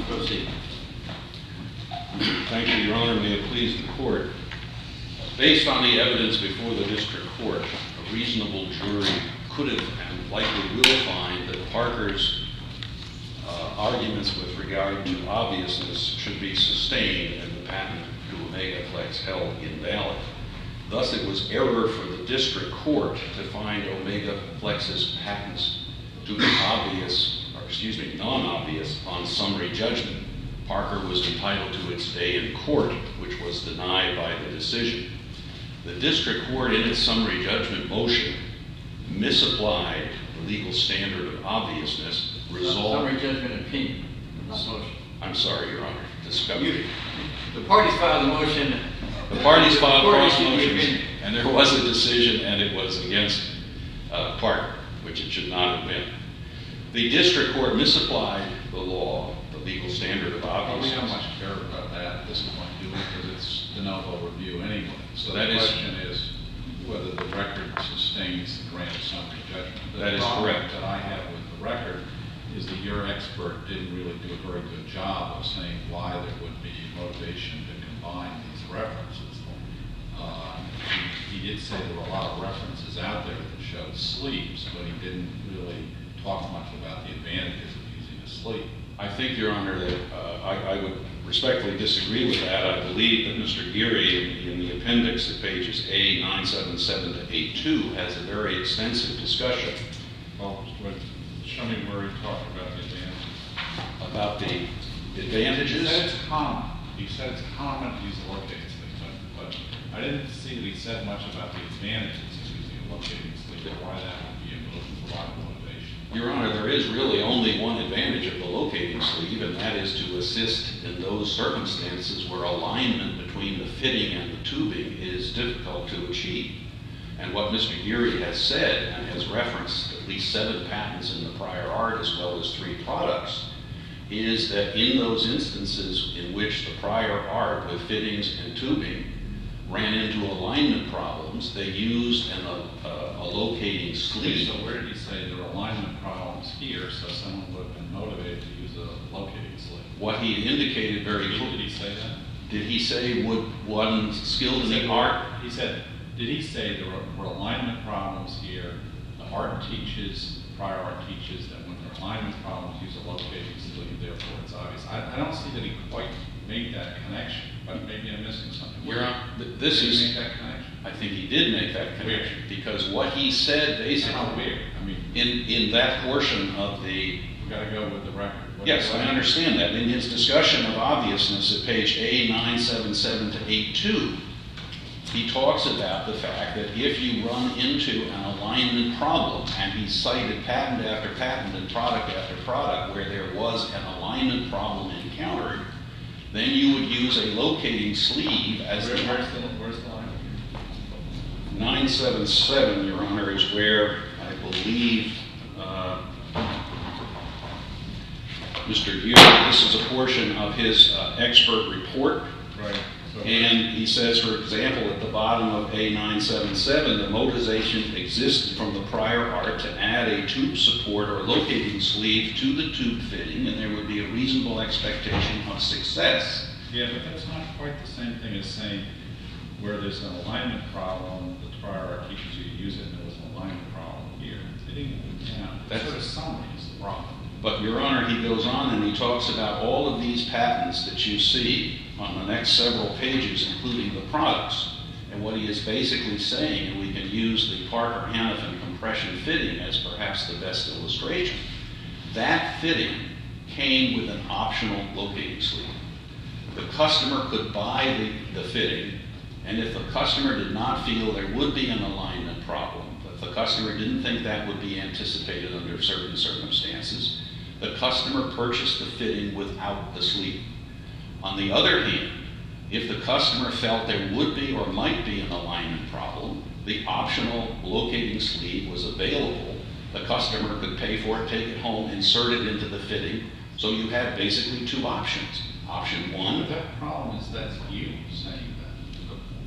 Proceed. Thank you, Your Honor. May it please the Court. Based on the evidence before the district court, a reasonable jury could have and likely will find that Parker's arguments with regard to obviousness should be sustained and the patent to Omega-Flex held invalid. Thus, it was error for the district court to find Omega-Flex's patents to be non-obvious on summary judgment. Parker was entitled to its day in court, which was denied by the decision. The district court, in its summary judgment motion, misapplied the legal standard of obviousness, Summary judgment opinion, not motion. I'm sorry, Your Honor. Discovery. The parties filed the motion. The parties filed cross motions, and there was a decision, and it was against Parker, which it should not have been. The district court misapplied the law, the legal standard of obviousness. We don't much care about that at this point, do we? Because it's de novo review anyway. So that the question is whether the record sustains the grant of summary judgment. That is correct. The problem that I have with the record is that your expert didn't really do a very good job of saying why there would be motivation to combine these references. He did say there were a lot of references out there that showed sleeves, but he didn't really talk much about the advantages of using a sleeve. I think, Your Honor, that I would respectfully disagree with that. I believe that Mr. Geary, in the appendix at pages A977 to A2, has a very extensive discussion. Well, show me where he talked about the advantages. About the advantages? He said it's common. He said it's common to use a locating sleeve, but I didn't see that he said much about the advantages of using a locating sleeve or why that would be a lot of motivation. Your Honor, there is really only one advantage of the locating sleeve, and that is to assist in those circumstances where alignment between the fitting and the tubing is difficult to achieve. And what Mr. Geary has said, and has referenced at least 7 patents in the prior art as well as 3 products, is that in those instances in which the prior art with fittings and tubing ran into alignment problems, they used a locating sleeve. So where did he say there were alignment problems here, so someone would have been motivated to use a locating sleeve? What he indicated very clearly. Did he say that? Did he say would one skilled in the art? He said, did he say there were alignment problems here? The art teaches, prior art teaches that when there are alignment problems, use a locating sleeve, therefore it's obvious. I don't see that he quite made that connection, but maybe I'm missing something. Your Honor, Did he make that connection? I think he did make that connection, because what he said basically, How weird. I mean, in that portion of the... we've got to go with the record. Yes, I understand that. In his discussion of obviousness at page A977 to A2, he talks about the fact that if you run into an alignment problem, and he cited patent after patent and product after product where there was an alignment problem encountered, then you would use a locating sleeve as Where's the line? 977, Your Honor, is where I believe Mr. Geary, this is a portion of his expert report. Right. And he says, for example, at the bottom of A977, the motivation existed from the prior art to add a tube support or locating sleeve to the tube fitting, and there would be a reasonable expectation of success. Yeah, but that's not quite the same thing as saying where there's an alignment problem, the prior art teaches you to use it, and there was an alignment problem here. That sort of summary is the problem. But, Your Honor, he goes on and he talks about all of these patents that you see on the next several pages, including the products. And what he is basically saying, and we can use the Parker-Hannifin compression fitting as perhaps the best illustration, that fitting came with an optional locating sleeve. The customer could buy the fitting, and if the customer did not feel there would be an alignment problem, if the customer didn't think that would be anticipated under certain circumstances, the customer purchased the fitting without the sleeve. On the other hand, if the customer felt there would be or might be an alignment problem, the optional locating sleeve was available. The customer could pay for it, take it home, insert it into the fitting. So you have basically 2 options. Option 1. But that problem is that's you saying that.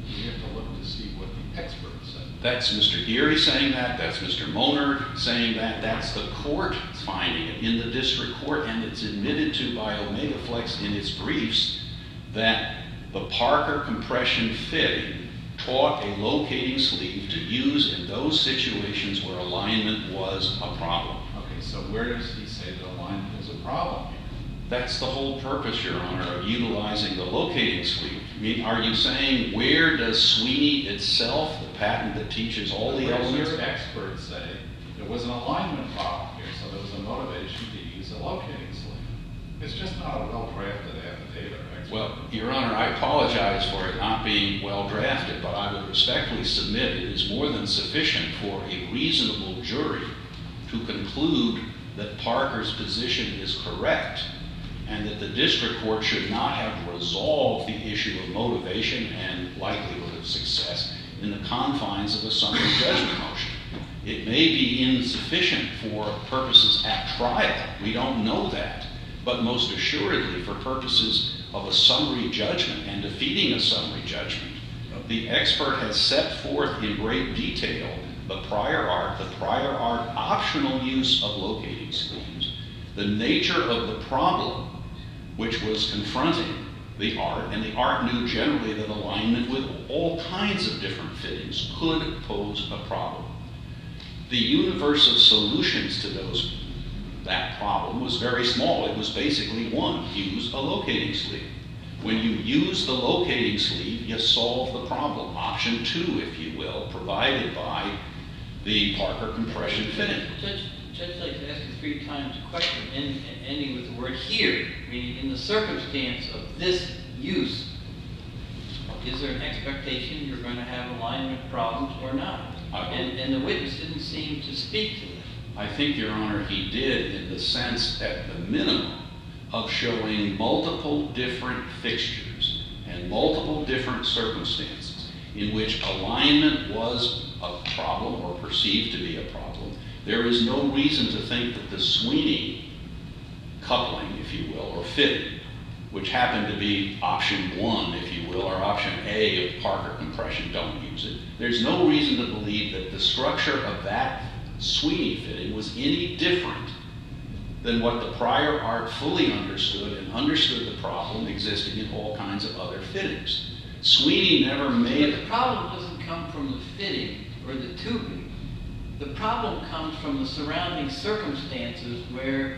We have to look to see what the experts said. That's Mr. Geary saying that, that's Mr. Monard saying that, that's the court finding it in the district court, and it's admitted to by Omega Flex in its briefs that the Parker compression fitting taught a locating sleeve to use in those situations where alignment was a problem. Okay, so where does he say that alignment is a problem here? That's the whole purpose, Your Honor, of utilizing the locating sleeve. I mean, are you saying where does Sweeney itself, the patent that teaches all the Where does elements? your experts say there was an alignment problem here, so there was a motivation to use a locating sleeve? It's just not a well-drafted affidavit. Well, Your Honor, I apologize for it not being well drafted, but I would respectfully submit it is more than sufficient for a reasonable jury to conclude that Parker's position is correct and that the district court should not have resolved the issue of motivation and likelihood of success in the confines of a summary judgment motion. It may be insufficient for purposes at trial. We don't know that. But most assuredly, for purposes of a summary judgment and defeating a summary judgment, the expert has set forth in great detail the prior art optional use of locating sleeves, the nature of the problem which was confronting the art, and the art knew generally that alignment with all kinds of different fittings could pose a problem. The universe of solutions to that problem was very small. It was basically one, use a locating sleeve. When you use the locating sleeve, you solve the problem. Option 2, if you will, provided by the Parker compression fitting. Judge likes to ask you 3 times a question, ending with the word here, meaning in the circumstance of this use, is there an expectation you're going to have alignment problems or not? And the witness didn't seem to speak to it. I think, Your Honor, he did in the sense, at the minimum, of showing multiple different fixtures and multiple different circumstances in which alignment was a problem or perceived to be a problem. There is no reason to think that the Sweeney coupling, if you will, or fitting, which happened to be option 1, if you will, or option A of Parker compression, don't use it. There's no reason to believe that the structure of that Sweeney fitting was any different than what the prior art fully understood and understood the problem existing in all kinds of other fittings. Sweeney never made But the problem doesn't come from the fitting or the tubing. The problem comes from the surrounding circumstances where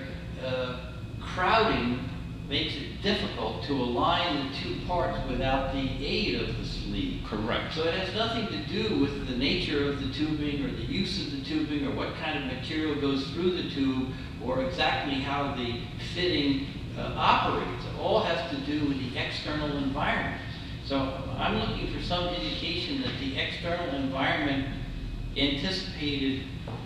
crowding makes it difficult to align the 2 parts without the aid of the sleeve. Correct. So it has nothing to do with the nature of the tubing or the use of the tubing or what kind of material goes through the tube or exactly how the fitting operates. It all has to do with the external environment. So I'm looking for some indication that the external environment anticipated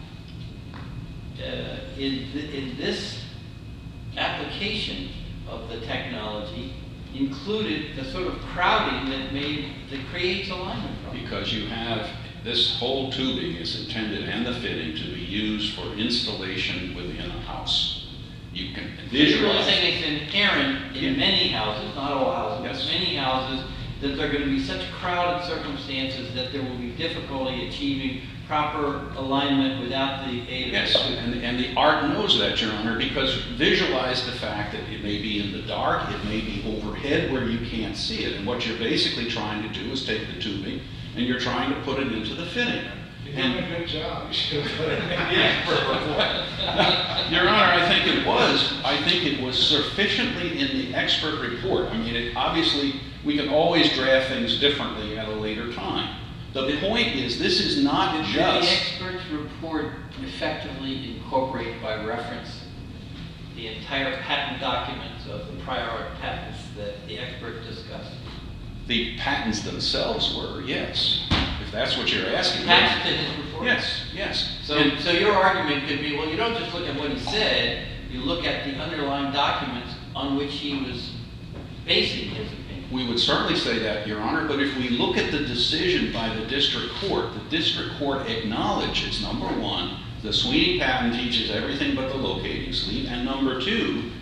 in this application of the technology included the sort of crowding that creates alignment problems. Because you have this whole tubing is intended and the fitting to be used for installation within a house. You can visualize. You're saying it's inherent in many houses, not all houses, Yes. but many houses, that there are going to be such crowded circumstances that there will be difficulty achieving proper alignment without the aid of Yes, and the art knows that, Your Honor, because visualize the fact that it may be in the dark, it may be overhead where you can't see it, and what you're basically trying to do is take the tubing and you're trying to put it into the fitting. You're doing a good job. You should have put it in the expert report. Your Honor, I think it was sufficiently in the expert report. I mean, obviously, we can always draft things differently at a later time. The point is, this is not Did just... the expert's report effectively incorporate by reference the entire patent documents of the prior art patents that the expert discussed? The patents themselves were, yes. If that's what you're asking. Attached to his report? Yes. So your argument could be, well, you don't just look at what he said, you look at the underlying documents on which he was basing his opinion. We would certainly say that, Your Honor, but if we look at the decision by the district court acknowledges, number 1, the Sweeney patent teaches everything but the locating sleeve, and number 2,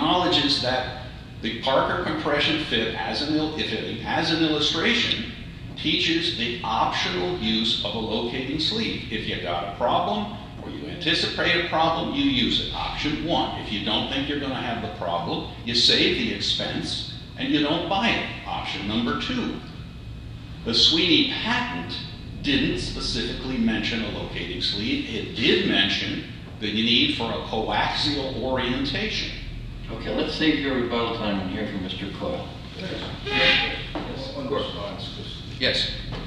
acknowledges that the Parker compression fit as an illustration teaches the optional use of a locating sleeve. If you got a problem or you anticipate a problem, you use it. Option 1. If you don't think you're going to have the problem, you save the expense and you don't buy it. Option number 2. The Sweeney patent didn't specifically mention a locating sleeve. It did mention the need for a coaxial orientation. Okay, let's save your rebuttal time and hear from Mr. Coyle. One response, because Yes.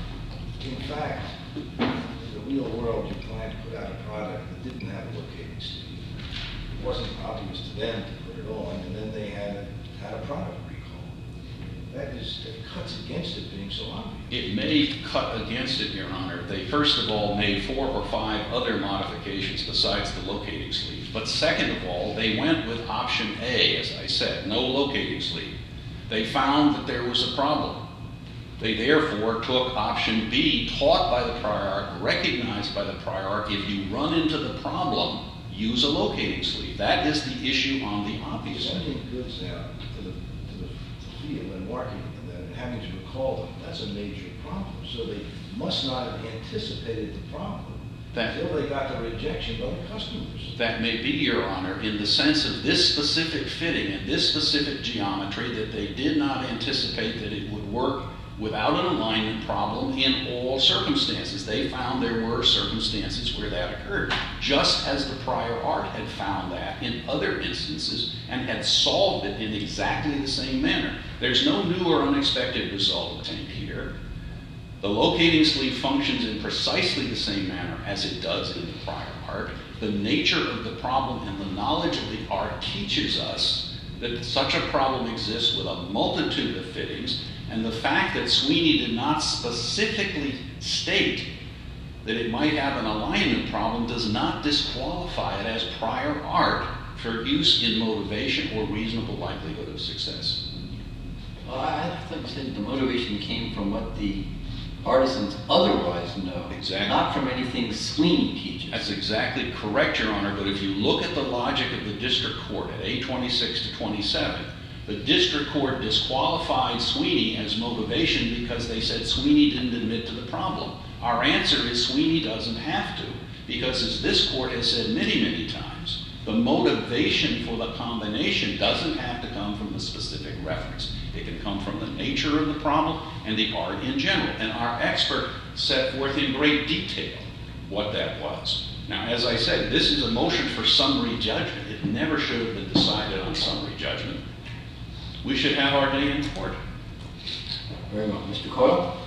in fact, in the real world, your client put out a product that didn't have a locating sleeve. It wasn't obvious to them to put it on, and then they had a product recall. That cuts against it being so obvious. It may cut against it, Your Honor. They first of all made 4 or 5 other modifications besides the locating sleeve. But second of all, they went with option A, as I said, no locating sleeve. They found that there was a problem. They therefore took option B, taught by the prior art, recognized by the prior art. If you run into the problem, use a locating sleeve. That is the issue on the obvious end. Sending goods out to the field and marketing them and having to recall them, that's a major problem. So they must not have anticipated the problem until they got the rejection by the customers. That may be, Your Honor, in the sense of this specific fitting and this specific geometry, that they did not anticipate that it would work without an alignment problem in all circumstances. They found there were circumstances where that occurred, just as the prior art had found that in other instances and had solved it in exactly the same manner. There's no new or unexpected result obtained here. The locating sleeve functions in precisely the same manner as it does in the prior art. The nature of the problem and the knowledge of the art teaches us that such a problem exists with a multitude of fittings, and the fact that Sweeney did not specifically state that it might have an alignment problem does not disqualify it as prior art for use in motivation or reasonable likelihood of success. Well, I think the motivation came from what the artisans otherwise know, Exactly. not from anything Sweeney teaches. That's exactly correct, Your Honor, but if you look at the logic of the district court at A26 to 27, the district court disqualified Sweeney as motivation because they said Sweeney didn't admit to the problem. Our answer is Sweeney doesn't have to, because as this court has said many, many times, the motivation for the combination doesn't have to come from the specific reference. It can come from the nature of the problem and the art in general. And our expert set forth in great detail what that was. Now, as I said, this is a motion for summary judgment. It never should have been decided on summary judgment. We should have our day in court. Very well. Mr. Coyle?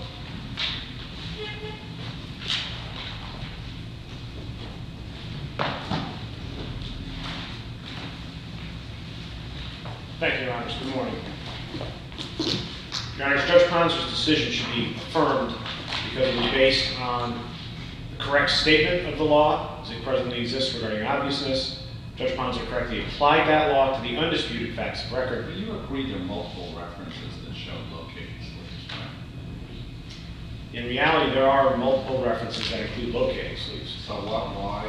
Thank you, Your Honors. Good morning. Your Honors, Judge Ponzer's decision should be affirmed because it was based on the correct statement of the law as it presently exists regarding obviousness. Judge Ponzer correctly applied that law to the undisputed facts of record. But you agree there are multiple references that show locating sleeves, right? In reality, there are multiple references that include locating sleeves. So why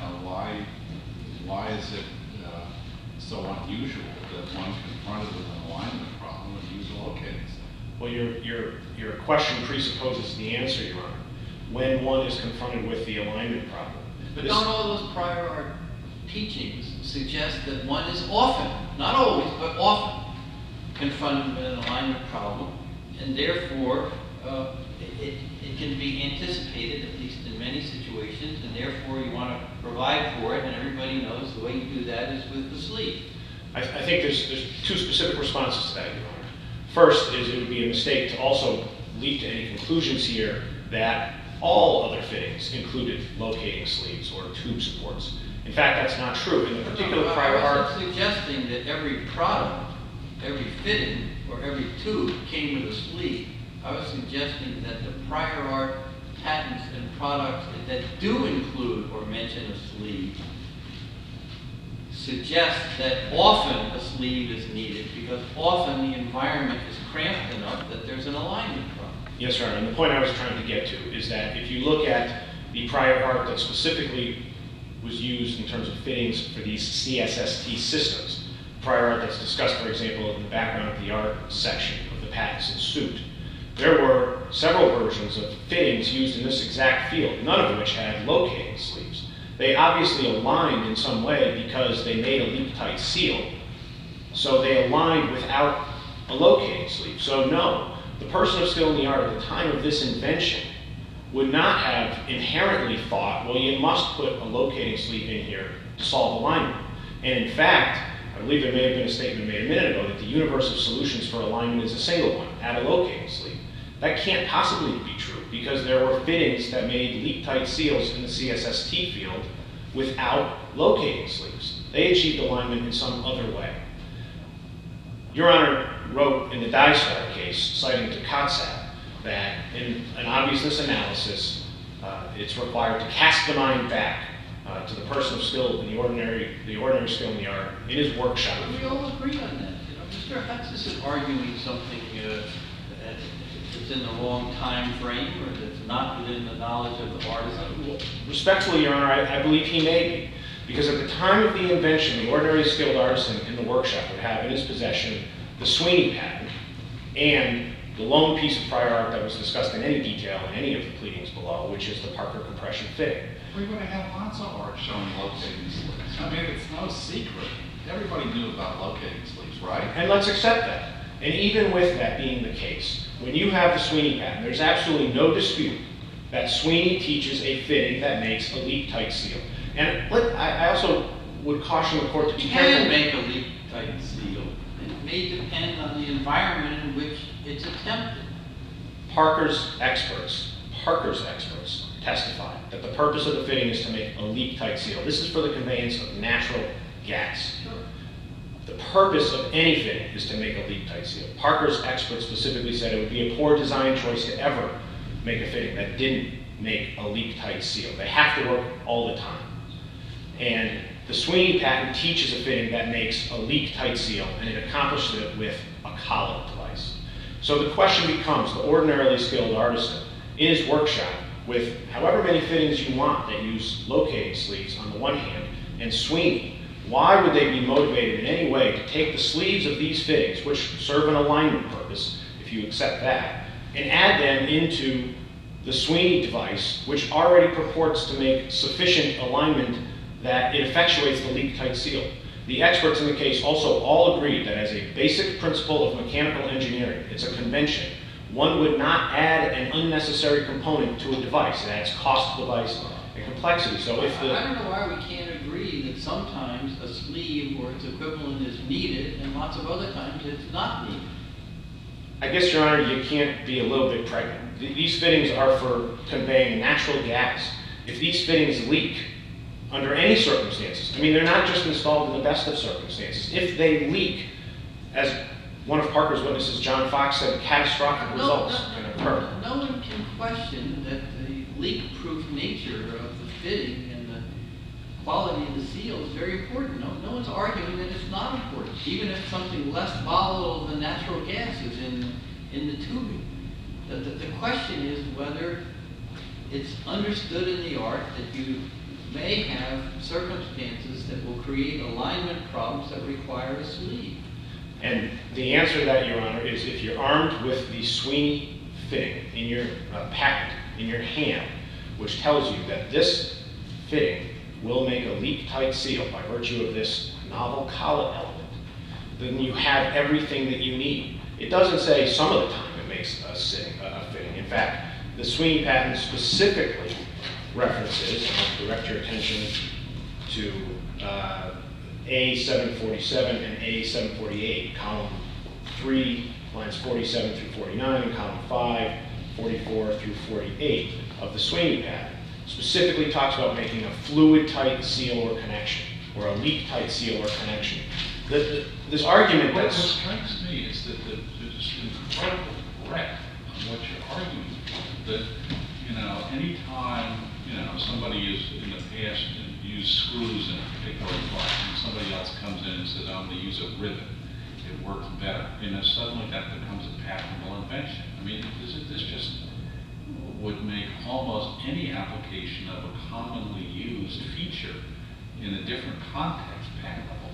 is it so unusual that one confronted with an alignment problem would use a locating sleeve? Well, your question presupposes the answer, Your Honor, when one is confronted with the alignment problem. But don't all those prior art teachings suggest that one is often, not always, but often confronted with an alignment problem, and therefore it can be anticipated, at least in many situations, and therefore you want to provide for it, and everybody knows the way you do that is with the sleeve. I think there's two specific responses to that, Your Honor. First is it would be a mistake to also leap to any conclusions here that all other fittings included locating sleeves or tube supports. In fact, that's not true. In the particular prior art, I wasn't suggesting that every product, every fitting, or every tube came with a sleeve. I was suggesting that the prior art patents and products that do include or mention a sleeve suggest that often a sleeve is needed because often the environment is cramped enough that there's an alignment problem. yes, Your Honor, and the point I was trying to get to is that if you look at the prior art that specifically was used in terms of fittings for these CSST systems, prior art that's discussed, for example, in the background of the art section of the patents in suit, there were several versions of fittings used in this exact field, none of which had locating sleeves. They obviously aligned in some way because they made a leak-tight seal, so they aligned without a locating sleeve. So no, the person of skill in the art at the time of this invention would not have inherently thought, well, you must put a locating sleeve in here to solve alignment. And in fact, I believe there may have been a statement made a minute ago that the universe of solutions for alignment is a single one, add a locating sleeve. That can't possibly be true because there were fittings that made leak-tight seals in the CSST field without locating sleeves. They achieved alignment in some other way. Your Honor wrote in the Dystar case, citing to Kotzak, that in an obviousness analysis, it's required to cast the mind back to the person of skill in the ordinary skill in the art in his workshop. We all agree on that. Mr. Hutz isn't arguing something that's in the wrong time frame or that's not within the knowledge of the artisan. Respectfully, Your Honor, I believe he may be. Because at the time of the invention, the ordinary skilled artisan in the workshop would have in his possession the Sweeney patent and the lone piece of prior art that was discussed in any detail in any of the pleadings below, which is the Parker compression fitting. We're going to have lots of art showing locating sleeves. I mean, it's no secret. Everybody knew about locating sleeves, right? And let's accept that. And even with that being the case, when you have the Sweeney patent, there's absolutely no dispute that Sweeney teaches a fitting that makes a leak-tight seal. And I also would caution the court to be careful. Can make a leak-tight seal. It may depend on the environment in which it's attempted. Parker's experts testify that the purpose of the fitting is to make a leak-tight seal. This is for the conveyance of natural gas. Sure. The purpose of any fitting is to make a leak-tight seal. Parker's experts specifically said it would be a poor design choice to ever make a fitting that didn't make a leak-tight seal. They have to work all the time. And the Sweeney patent teaches a fitting that makes a leak-tight seal, and it accomplishes it with a collet device. So the question becomes, the ordinarily skilled artisan in his workshop with however many fittings you want that use locating sleeves on the one hand, and Sweeney, why would they be motivated in any way to take the sleeves of these fittings, which serve an alignment purpose, if you accept that, and add them into the Sweeney device, which already purports to make sufficient alignment that it effectuates the leak-tight seal? The experts in the case also all agreed that as a basic principle of mechanical engineering, it's a convention, one would not add an unnecessary component to a device. It adds cost to the device and complexity. So if the... I don't know why we can't agree that sometimes a sleeve or its equivalent is needed and lots of other times it's not needed. I guess, Your Honor, you can't be a little bit pregnant. These fittings are for conveying natural gas. If these fittings leak, under any circumstances, I mean, they're not just installed in the best of circumstances. If they leak, as one of Parker's witnesses, John Fox, said, catastrophic results can occur. No one can question that the leak-proof nature of the fitting and the quality of the seal is very important. No one's arguing that it's not important, even if something less volatile than natural gas is in the tubing. The question is whether it's understood in the art that you may have circumstances that will create alignment problems that require a sleeve. And the answer to that, Your Honor, is if you're armed with the Sweeney fitting in your patent, in your hand, which tells you that this fitting will make a leak-tight seal by virtue of this novel collet element, then you have everything that you need. It doesn't say some of the time it makes a fitting. In fact, the Sweeney patent specifically references, and I'll direct your attention to A747 and A748, column 3, lines 47 through 49, and column 5, 44 through 48 of the Sweeney patent. Specifically talks about making a fluid-tight seal or connection, or a leak-tight seal or connection. This argument What that's... strikes me is that there's just incredible breadth on what you're arguing. That, any time, somebody is in the past used screws in a particular part, and somebody else comes in and says, I'm going to use a rivet. It works better. Suddenly that becomes a patentable invention. I mean, this just would make almost any application of a commonly used feature in a different context patentable.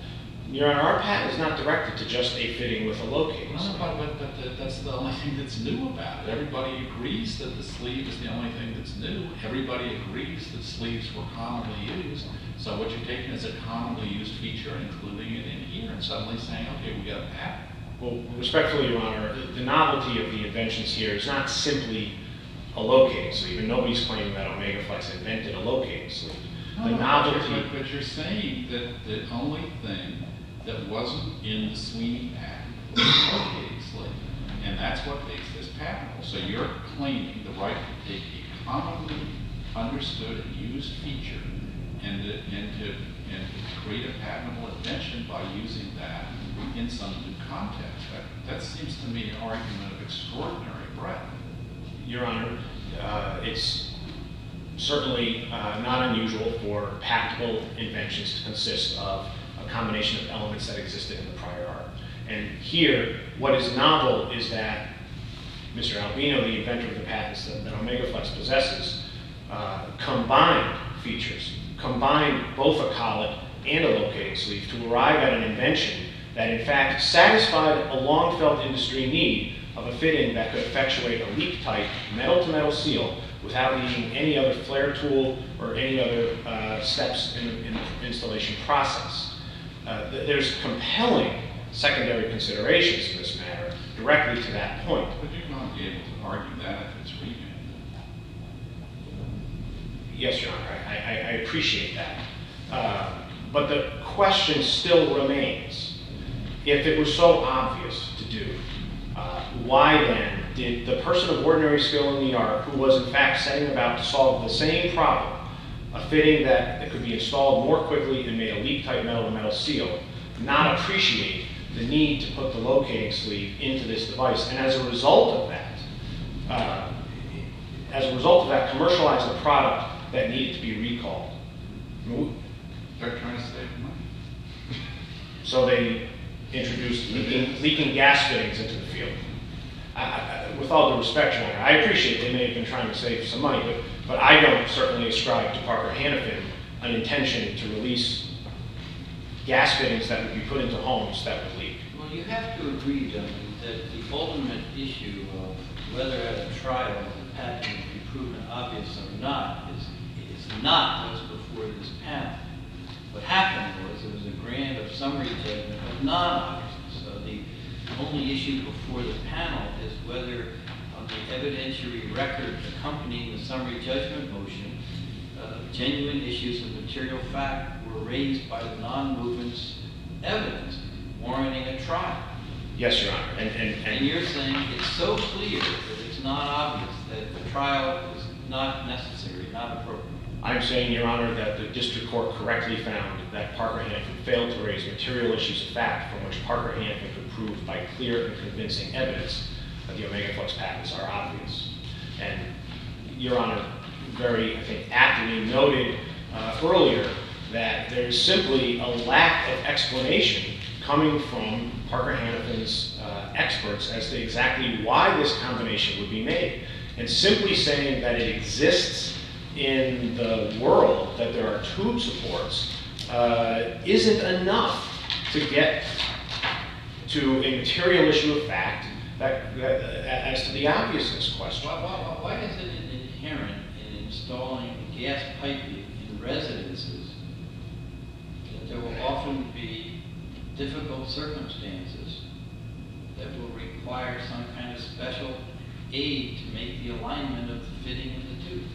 Your Honor, our patent is not directed to just a fitting with a locating No, sleeve. but that's the only thing that's new about it. Everybody agrees that the sleeve is the only thing that's new. Everybody agrees that sleeves were commonly used. So what you're taking is a commonly used feature and including it in here and suddenly saying, okay, we got a patent. Well, respectfully, Your Honor, the novelty of the inventions here is not simply a locating sleeve, and nobody's claiming that OmegaFlex invented a locating sleeve. The novelty. But you're saying that the only thing that wasn't in the Sweeney patent was the locating sleeve, and that's what makes this patentable. So you're claiming the right to take a commonly understood and used feature and to create a patentable invention by using that in some new context. That seems to me an argument of extraordinary breadth. Your Honor, it's certainly not unusual for patentable inventions to consist of a combination of elements that existed in the prior art. And here, what is novel is that Mr. Albino, the inventor of the patents that OmegaFlex possesses, combined features, combined both a collet and a locating sleeve to arrive at an invention that in fact satisfied a long-felt industry need of a fitting that could effectuate a leak-tight metal-to-metal seal without needing any other flare tool or any other steps in the installation process. There's compelling secondary considerations in this matter directly to that point. But you're not be able to argue that if it's remanded. Yes, Your Honor, I appreciate that. But the question still remains. If it was so obvious to do, why then did the person of ordinary skill in the art, who was in fact setting about to solve the same problem, a fitting that could be installed more quickly and made a leak-tight metal-to-metal seal, not appreciate the need to put the locating sleeve into this device, and as a result of that, commercialize a product that needed to be recalled? They're trying to save money. So they introduced leaking gas fittings into the field. With all due respect, Your Honor, I appreciate they may have been trying to save some money, but I don't certainly ascribe to Parker Hannifin an intention to release gas fittings that would be put into homes that would leak. Well, you have to agree, gentlemen, that the ultimate issue of whether at a trial the patent can be proven obvious or not is not what's before this panel. What happened was there was a grant of summary judgment of non-obviousness. So the only issue before the panel is whether on the evidentiary record accompanying the summary judgment motion, genuine issues of material fact were raised by the non-movement's evidence warranting a trial. Yes, Your Honor. And you're saying it's so clear that it's not obvious that the trial is not necessary, not appropriate. I'm saying, Your Honor, that the district court correctly found that Parker Hannifin failed to raise material issues of fact from which Parker Hannifin could prove by clear and convincing evidence that the OmegaFlex patents are obvious. And Your Honor very, I think, aptly noted earlier that there's simply a lack of explanation coming from Parker Hannifin's experts as to exactly why this combination would be made. And simply saying that it exists in the world, that there are tube supports, isn't enough to get to a material issue of fact as to the obviousness question. Why is it inherent in installing gas piping in residences that there will often be difficult circumstances that will require some kind of special aid to make the alignment of the fitting of the tube?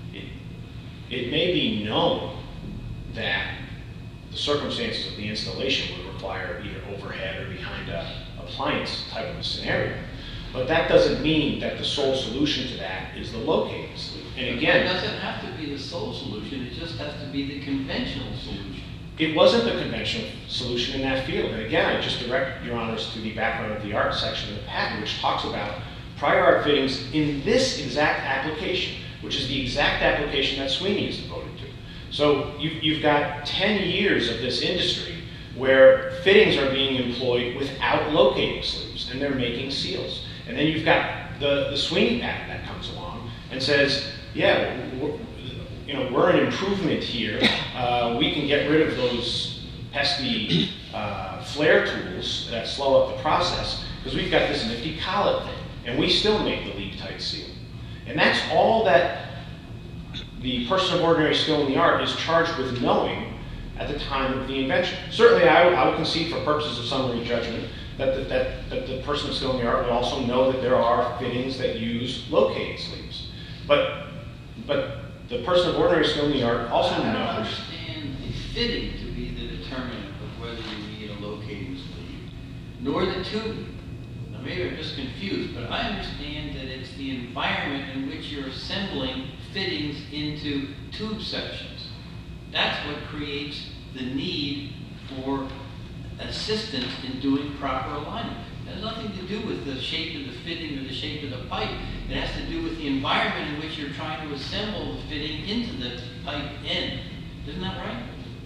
It may be known that the circumstances of the installation would require either overhead or behind a appliance type of a scenario. But that doesn't mean that the sole solution to that is the locating sleeve. And again, it doesn't have to be the sole solution, it just has to be the conventional solution. It wasn't the conventional solution in that field. And again, I just direct Your Honors to the background of the art section of the patent, which talks about prior art fittings in this exact application, which is the exact application that Sweeney is devoted to. So you've got 10 years of this industry where fittings are being employed without locating sleeves, and they're making seals. And then you've got the Sweeney patent that comes along and says, yeah, we're an improvement here. We can get rid of those pesky flare tools that slow up the process, because we've got this nifty collet thing, and we still make the leak-tight seal. And that's all that the person of ordinary skill in the art is charged with knowing at the time of the invention. Certainly, I would concede for purposes of summary judgment that the person of skill in the art would also know that there are fittings that use locating sleeves. But the person of ordinary skill in the art also knows. I don't understand the fitting to be the determinant of whether you need a locating sleeve, nor the tubing. Now maybe I'm just confused, but I understand that it's the environment in which you're assembling fittings into tube sections. That's what creates the need for assistance in doing proper alignment. It has nothing to do with the shape of the fitting or the shape of the pipe. It has to do with the environment in which you're trying to assemble the fitting into the pipe end. Isn't that right?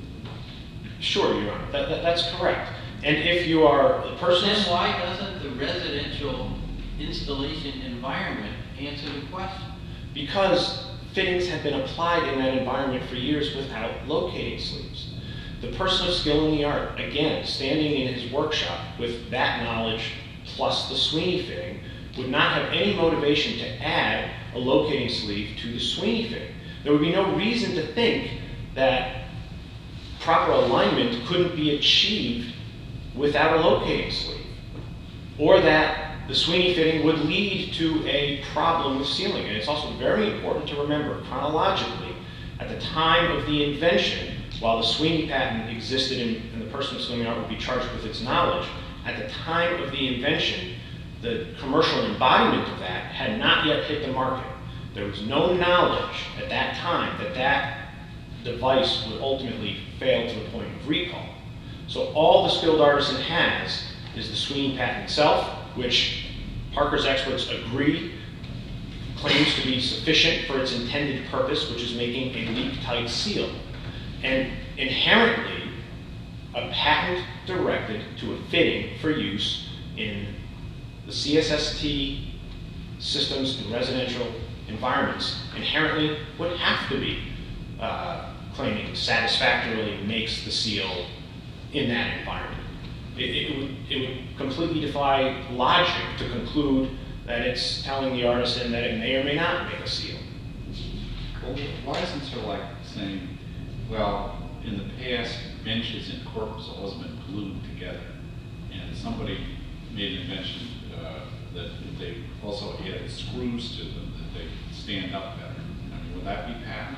Sure, Your Honor. That's correct. And if you are the person... Then why doesn't the residential installation environment answer the question? Because fittings have been applied in that environment for years without locating sleeves. The person of skill in the art, again, standing in his workshop with that knowledge plus the Sweeney fitting, would not have any motivation to add a locating sleeve to the Sweeney fitting. There would be no reason to think that proper alignment couldn't be achieved without a locating sleeve, or that the Sweeney fitting would lead to a problem with sealing. And it's also very important to remember, chronologically, at the time of the invention, while the Sweeney patent existed and the person of skill in the art would be charged with its knowledge, at the time of the invention, the commercial embodiment of that had not yet hit the market. There was no knowledge at that time that that device would ultimately fail to the point of recall. So all the skilled artisan has is the Sweeney patent itself, which Parker's experts agree claims to be sufficient for its intended purpose, which is making a leak-tight seal. And inherently, a patent directed to a fitting for use in the CSST systems in residential environments inherently would have to be claiming satisfactorily makes the seal in that environment. It would completely defy logic to conclude that it's telling the artisan that it may or may not make a seal. Well, why isn't it like saying, well, in the past, benches and corpus have always been glued together, and somebody made an invention that they also added screws to them that they stand up better. I mean, would that be patentable?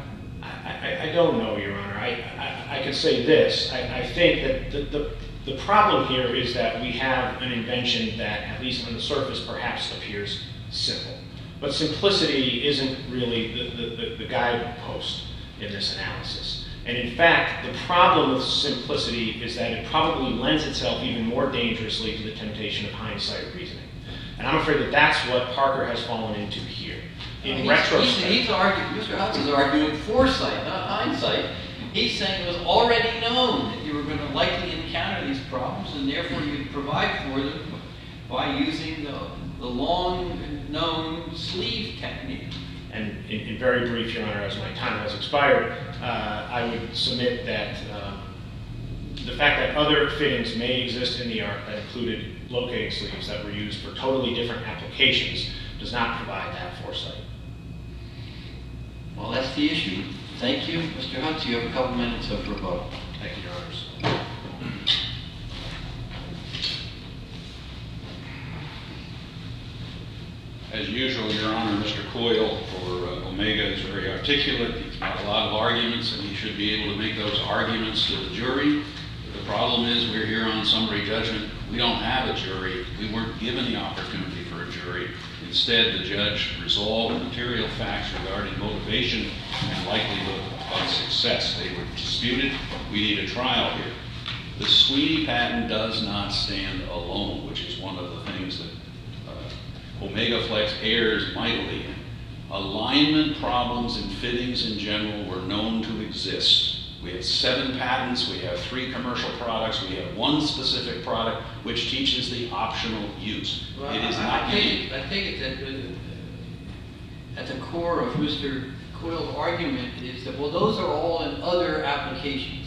I don't know, Your Honor. I can say this. I think that the problem here is that we have an invention that, at least on the surface, perhaps appears simple. But simplicity isn't really the guidepost in this analysis. And in fact, the problem with simplicity is that it probably lends itself even more dangerously to the temptation of hindsight reasoning. And I'm afraid that that's what Parker has fallen into here. In retrospect, he's arguing, Mr. Hudson's arguing foresight, not hindsight. He's saying it was already known that you were going to likely encounter these problems, and therefore you'd provide for them by using the long-known sleeve technique. And in very brief, Your Honor, as my time has expired, I would submit that the fact that other fittings may exist in the art that included locating sleeves that were used for totally different applications does not provide that foresight. Well, that's the issue. Thank you. Mr. Hudson, you have a couple minutes of rebuttal. Thank you, Your Honors. As usual, Your Honor, Mr. Coyle for Omega is very articulate. He's got a lot of arguments, and he should be able to make those arguments to the jury. The problem is we're here on summary judgment. We don't have a jury. We weren't given the opportunity for a jury. Instead, the judge resolved material facts regarding motivation and likelihood of success. They were disputed. We need a trial here. The Sweeney patent does not stand alone, which is one of the things that Omega Flex errs mightily in. Alignment problems in fittings in general were known to exist. We have 7 patents, we have 3 commercial products, we have 1 specific product which teaches the optional use. Well, it is not unique. I take it that at the core of Mr. Coyle's argument is that, well, those are all in other applications.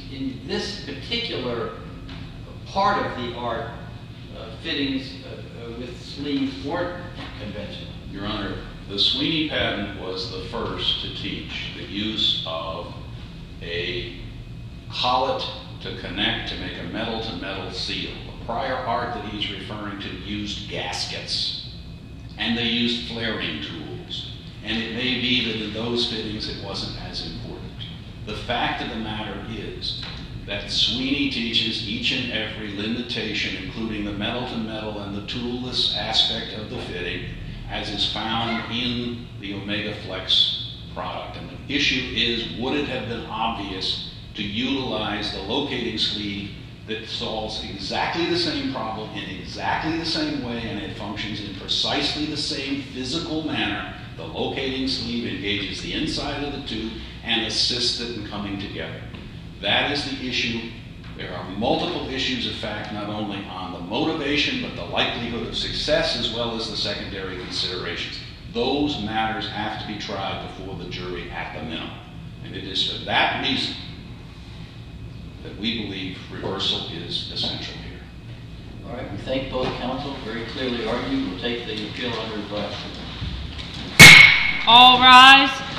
in this particular part of the art, fittings with sleeves weren't conventional. Your Honor, the Sweeney patent was the first to teach the use of a collet to connect to make a metal-to-metal seal. The prior art that he's referring to used gaskets, and they used flaring tools. And it may be that in those fittings it wasn't as important. The fact of the matter is that Sweeney teaches each and every limitation, including the metal-to-metal and the toolless aspect of the fitting, as is found in the Omega Flex product. And the issue is, would it have been obvious to utilize the locating sleeve that solves exactly the same problem in exactly the same way, and it functions in precisely the same physical manner? The locating sleeve engages the inside of the tube and assists it in coming together. That is the issue. There are multiple issues of fact, not only on the motivation, but the likelihood of success, as well as the secondary considerations. Those matters have to be tried before the jury at the minimum. And it is for that reason that we believe reversal is essential here. All right, we thank both counsel. Very clearly argued. We'll take the appeal under advisement. All rise.